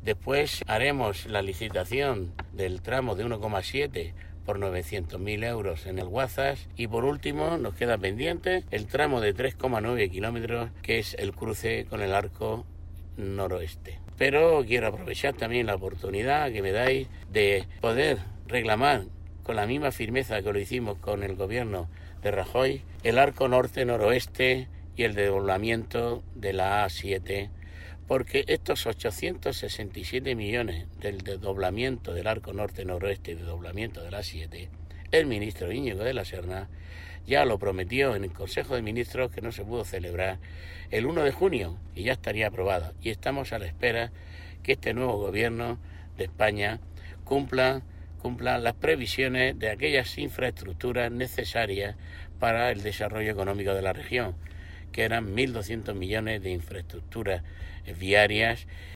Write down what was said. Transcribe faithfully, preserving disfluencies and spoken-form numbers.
Después haremos la licitación del tramo de uno coma siete por novecientos mil euros en el Guazas, y por último nos queda pendiente el tramo de tres coma nueve kilómetros, que es el cruce con el arco noroeste. Pero quiero aprovechar también la oportunidad que me dais de poder reclamar con la misma firmeza que lo hicimos con el gobierno de Rajoy el arco norte-noroeste y el desdoblamiento de la A siete, porque estos ochocientos sesenta y siete millones del desdoblamiento del arco norte-noroeste y desdoblamiento de la A siete, el ministro Íñigo de la Serna ya lo prometió en el Consejo de Ministros, que no se pudo celebrar, el uno de junio, y ya estaría aprobada. Y estamos a la espera que este nuevo gobierno de España cumpla, cumpla las previsiones de aquellas infraestructuras necesarias para el desarrollo económico de la región, que eran mil doscientos millones de infraestructuras viarias